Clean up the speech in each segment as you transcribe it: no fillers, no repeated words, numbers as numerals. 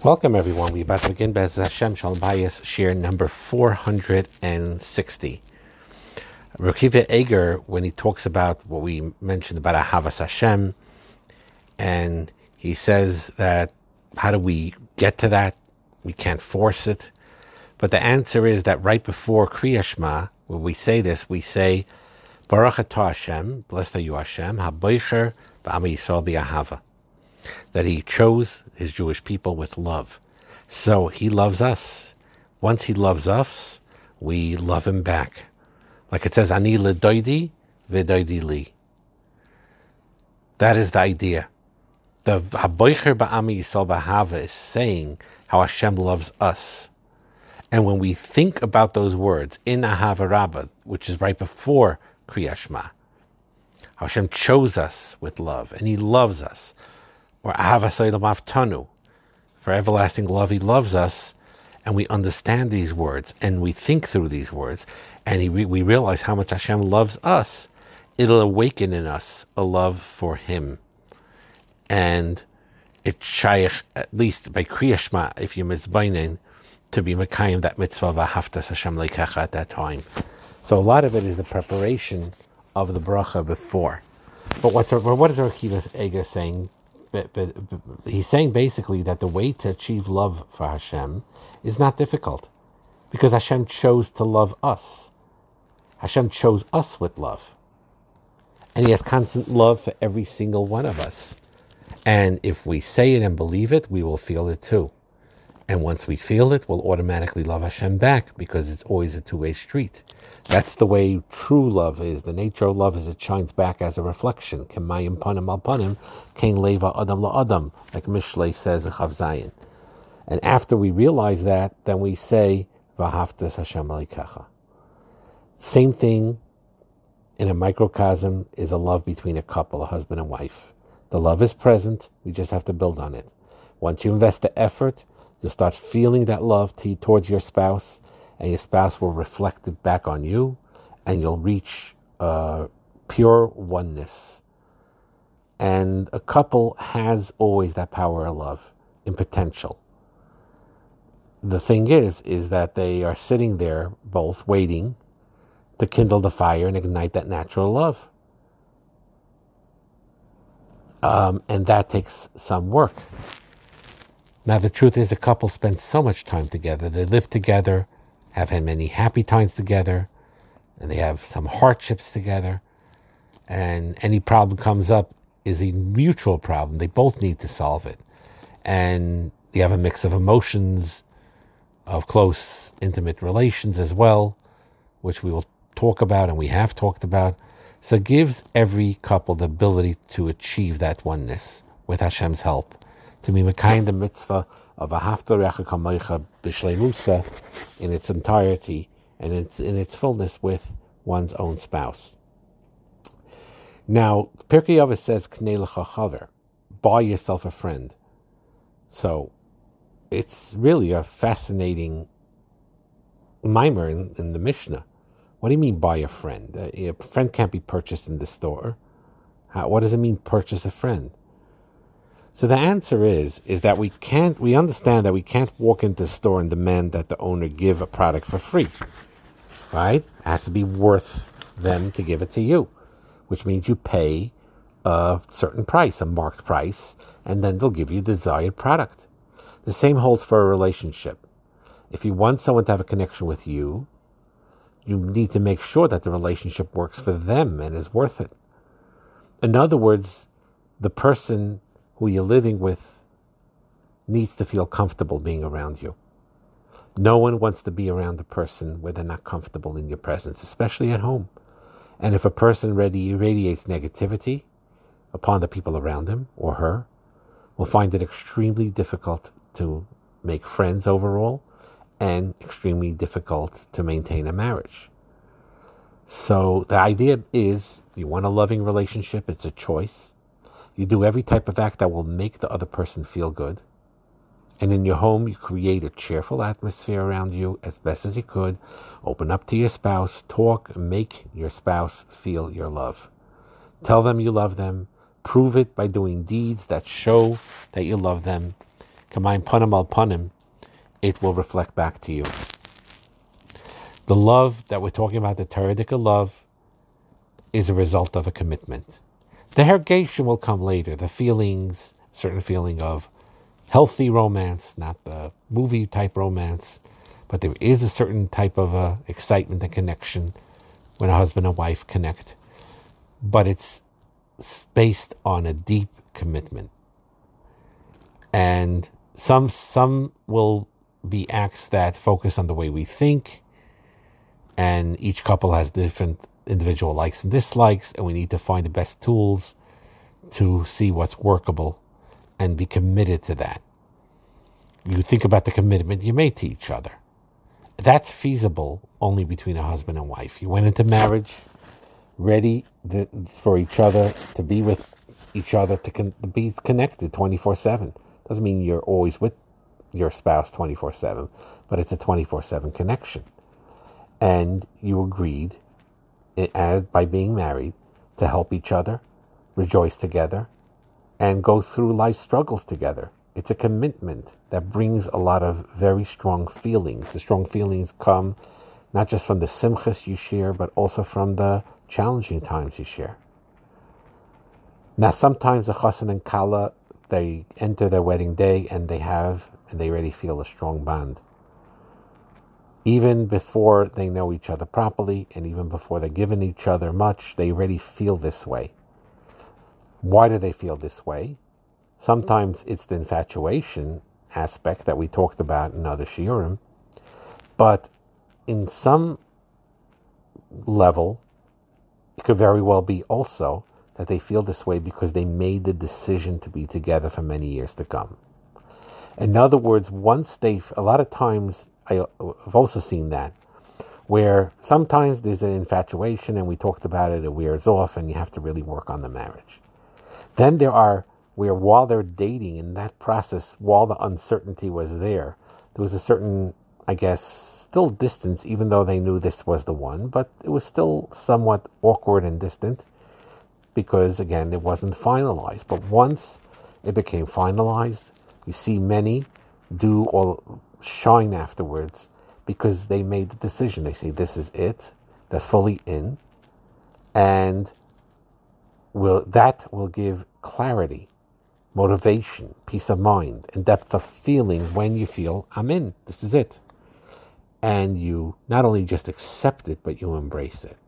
Welcome, everyone. We're about to begin Bez Hashem Shalom Bayis, share number 460. Rekiva Eger, when he talks about what we mentioned about Ahavas Hashem, and he says that how do we get to that? We can't force it. But the answer is that right before Kriya Shema, when we say this, we say, Baruch atah Hashem, blessed are you Hashem, haboicher b'am Yisrael b'ahava. That he chose his Jewish people with love. So he loves us. Once he loves us, we love him back. Like it says, Ani ledoidi v'doidi li. That is the idea. The Haboicher ba'am Yisrael b'ahava is saying how Hashem loves us. And when we think about those words in Ahava Rabbah, which is right before Kriya Shema, Hashem chose us with love, and he loves us. Or Ahava Seilam Aftanu, for everlasting love, he loves us, and we understand these words, and we think through these words, and we realize how much Hashem loves us. It'll awaken in us a love for him. And it's shaykh, at least by Kriya Shema, if you're mizbainin, to be Mekayim, that mitzvah v'haftas Hashem leikecha at that time. So a lot of it is the preparation of the bracha before. But what is Rekiva Eger saying? But he's saying basically that the way to achieve love for Hashem is not difficult, because Hashem chose to love us. Hashem chose us with love. And he has constant love for every single one of us. And if we say it and believe it, we will feel it too. And once we feel it, we'll automatically love Hashem back, because it's always a two-way street. That's the way true love is. The nature of love is it shines back as a reflection. Kemayim panim al panim, kein leva adam la adam, like Mishlei says in Chav Zayin. And after we realize that, then we say, V'haftas Hashem leikecha. Same thing in a microcosm is a love between a couple, a husband and wife. The love is present, we just have to build on it. Once you invest the effort, you'll start feeling that love towards your spouse, and your spouse will reflect it back on you, and you'll reach pure oneness. And a couple has always that power of love in potential. The thing is that they are sitting there both waiting to kindle the fire and ignite that natural love. And that takes some work. Now, the truth is, a couple spends so much time together. They live together, have had many happy times together, and they have some hardships together. And any problem comes up is a mutual problem. They both need to solve it. And you have a mix of emotions, of close, intimate relations as well, which we will talk about and we have talked about. So it gives every couple the ability to achieve that oneness with Hashem's help, to be Mekayim the mitzvah of Ahavta Recha Kamocha B'Shleimusa in its entirety and in its fullness with one's own spouse. Now, Pirkei Avos says, Knei lecha chaver, buy yourself a friend. So it's really a fascinating mimer in the Mishnah. What do you mean buy a friend? A friend can't be purchased in the store. What does it mean purchase a friend? So the answer is that we understand that we can't walk into the store and demand that the owner give a product for free, right? It has to be worth them to give it to you, which means you pay a certain price, a marked price, and then they'll give you the desired product. The same holds for a relationship. If you want someone to have a connection with you, you need to make sure that the relationship works for them and is worth it. In other words, the person who you're living with needs to feel comfortable being around you. No one wants to be around a person where they're not comfortable in your presence, especially at home. And if a person radiates negativity upon the people around him or her, will find it extremely difficult to make friends overall and extremely difficult to maintain a marriage. So the idea is, you want a loving relationship, it's a choice. You do every type of act that will make the other person feel good. And in your home, you create a cheerful atmosphere around you as best as you could. Open up to your spouse, talk, and make your spouse feel your love. Tell them you love them. Prove it by doing deeds that show that you love them. Kamayim panim al panim, it will reflect back to you. The love that we're talking about, the Taradika love, is a result of a commitment. The hergation will come later, the feelings, certain feeling of healthy romance, not the movie type romance, but there is a certain type of excitement and connection when a husband and wife connect. But it's based on a deep commitment. And some will be acts that focus on the way we think, and each couple has different individual likes and dislikes, and we need to find the best tools to see what's workable and be committed to that. You think about the commitment you made to each other. That's feasible only between a husband and wife. You went into marriage ready for each other, to be with each other, to be connected 24/7. Doesn't mean you're always with your spouse 24/7, but it's a 24/7 connection. And you agreed, by being married, to help each other, rejoice together, and go through life struggles together. It's a commitment that brings a lot of very strong feelings. The strong feelings come not just from the simchas you share, but also from the challenging times you share. Now, sometimes the chassan and kala, they enter their wedding day and they already feel a strong bond. Even before they know each other properly, and even before they're giving each other much, they already feel this way. Why do they feel this way? Sometimes it's the infatuation aspect that we talked about in other shiurim, but in some level, it could very well be also that they feel this way because they made the decision to be together for many years to come. In other words, a lot of times, I've also seen that, where sometimes there's an infatuation, and we talked about it wears off, and you have to really work on the marriage. Then there are where while they're dating, in that process, while the uncertainty was there was a certain, I guess, still distance, even though they knew this was the one, but it was still somewhat awkward and distant because, again, it wasn't finalized. But once it became finalized, you see many do or shine afterwards because they made the decision. They say, this is it. They're fully in. And that will give clarity, motivation, peace of mind, and depth of feeling when you feel, I'm in, this is it. And you not only just accept it, but you embrace it.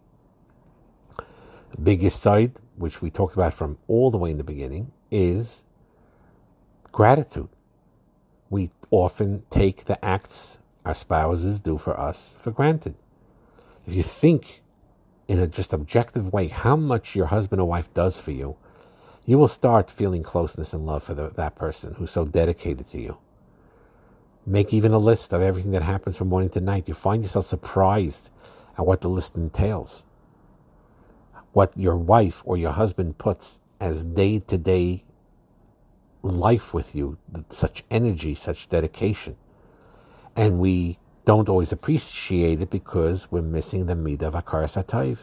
The biggest side, which we talked about from all the way in the beginning, is gratitude. We often take the acts our spouses do for us for granted. If you think in a just objective way how much your husband or wife does for you, you will start feeling closeness and love for that person who's so dedicated to you. Make even a list of everything that happens from morning to night. You find yourself surprised at what the list entails. What your wife or your husband puts as day-to-day life with you, such energy, such dedication. And we don't always appreciate it because we're missing the midah of hakaras hatov.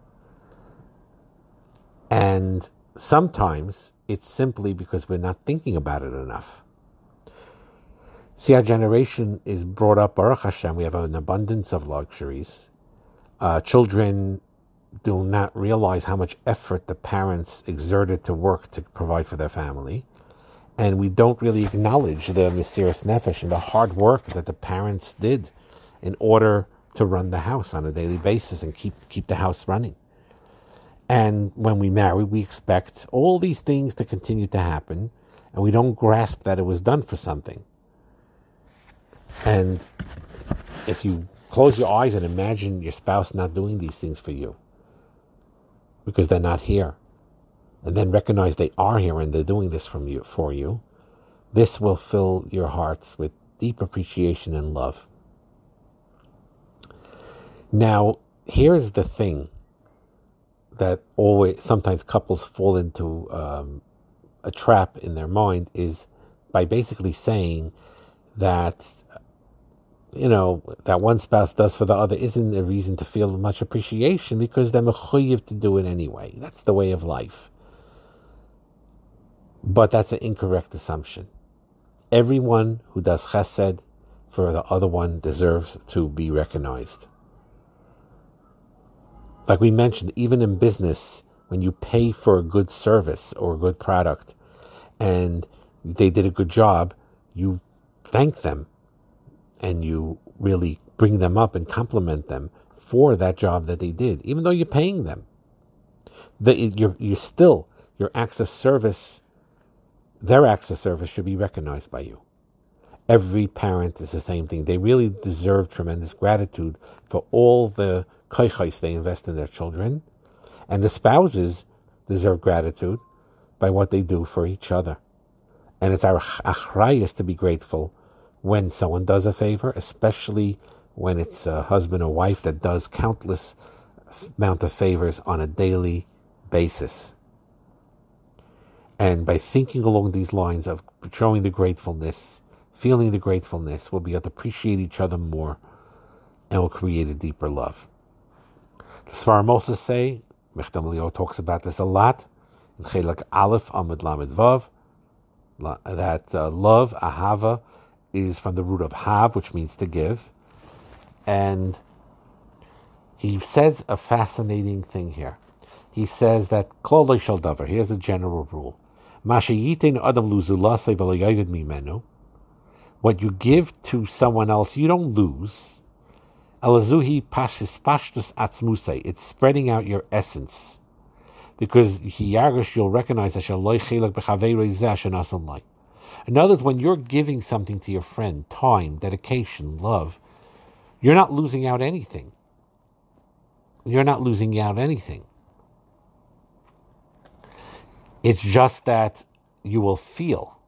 And sometimes it's simply because we're not thinking about it enough. See, our generation is brought up, Baruch Hashem, we have an abundance of luxuries. Children do not realize how much effort the parents exerted to work to provide for their family. And we don't really acknowledge the mesiras nefesh and the hard work that the parents did in order to run the house on a daily basis and keep the house running. And when we marry, we expect all these things to continue to happen, and we don't grasp that it was done for something. And if you close your eyes and imagine your spouse not doing these things for you because they're not here, and then recognize they are here and they're doing this for you, this will fill your hearts with deep appreciation and love. Now, here's the thing that sometimes couples fall into a trap in their mind, is by basically saying that, that one spouse does for the other isn't a reason to feel much appreciation because they're mechuyev to do it anyway. That's the way of life. But that's an incorrect assumption. Everyone who does chesed for the other one deserves to be recognized. Like we mentioned, even in business, when you pay for a good service or a good product and they did a good job, you thank them and you really bring them up and compliment them for that job that they did, even though you're paying them. Your acts of service, their acts of service should be recognized by you. Every parent is the same thing. They really deserve tremendous gratitude for all the koichos they invest in their children. And the spouses deserve gratitude by what they do for each other. And it's our achrayus to be grateful when someone does a favor, especially when it's a husband or wife that does countless amount of favors on a daily basis. And by thinking along these lines of showing the gratefulness, feeling the gratefulness, we'll be able to appreciate each other more and will create a deeper love. The Sfarim Moses say, Mechtam Leo talks about this a lot, in Chelak Aleph Amud Lamed Vav, that love, ahava, is from the root of hav, which means to give. And he says a fascinating thing here. He says that Klal Lo Shel Davar, here's the general rule. What you give to someone else, you don't lose. It's spreading out your essence. Because you'll recognize that. In other words, when you're giving something to your friend, time, dedication, love, you're not losing out anything. You're not losing out anything. It's just that you will feel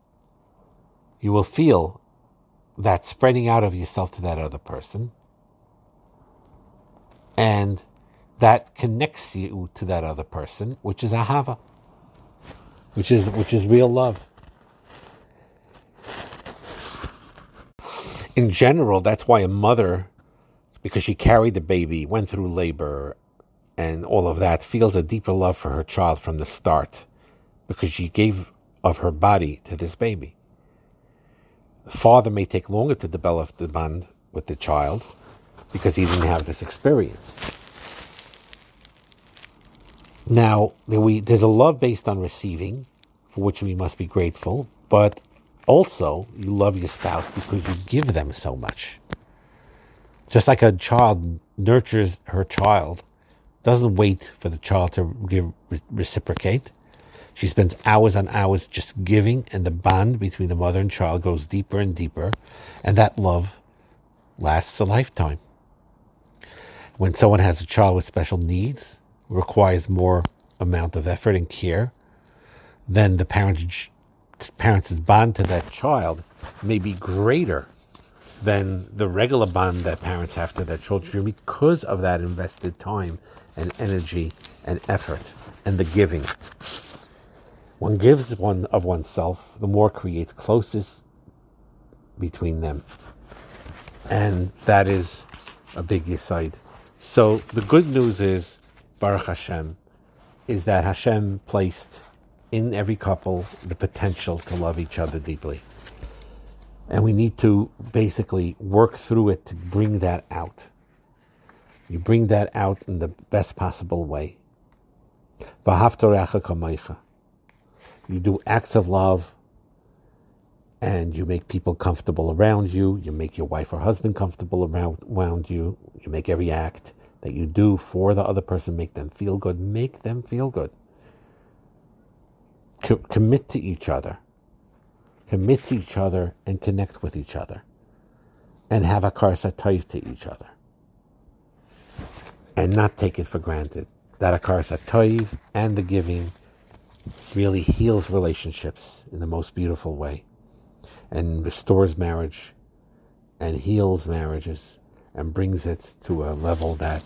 that spreading out of yourself to that other person, and that connects you to that other person, which is ahava, which is real love. In general, that's why a mother, because she carried the baby, went through labor, and all of that, feels a deeper love for her child from the start, because she gave of her body to this baby. The father may take longer to develop the bond with the child because he didn't have this experience. Now, there's a love based on receiving, for which we must be grateful, but also you love your spouse because you give them so much. Just like a child nurtures her child, doesn't wait for the child to reciprocate. She spends hours on hours just giving, and the bond between the mother and child goes deeper and deeper, and that love lasts a lifetime. When someone has a child with special needs, requires more amount of effort and care, then the parents' bond to that child may be greater than the regular bond that parents have to their children because of that invested time and energy and effort and the giving. One gives one of oneself, the more creates closeness between them. And that is a big yesod. So the good news is, Baruch Hashem, is that Hashem placed in every couple the potential to love each other deeply. And we need to basically work through it to bring that out. You bring that out in the best possible way. V'ahavta re'acha kamocha. You do acts of love, and you make people comfortable around you. You make your wife or husband comfortable around you. You make every act that you do for the other person, make them feel good. Make them feel good. Commit to each other. Commit to each other and connect with each other. And have a karsa toiv to each other. And not take it for granted. That a karsa toiv and the giving really heals relationships in the most beautiful way, and restores marriage and heals marriages and brings it to a level that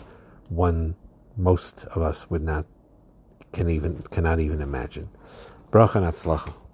most of us cannot even imagine. Bracha and Hatzlacha.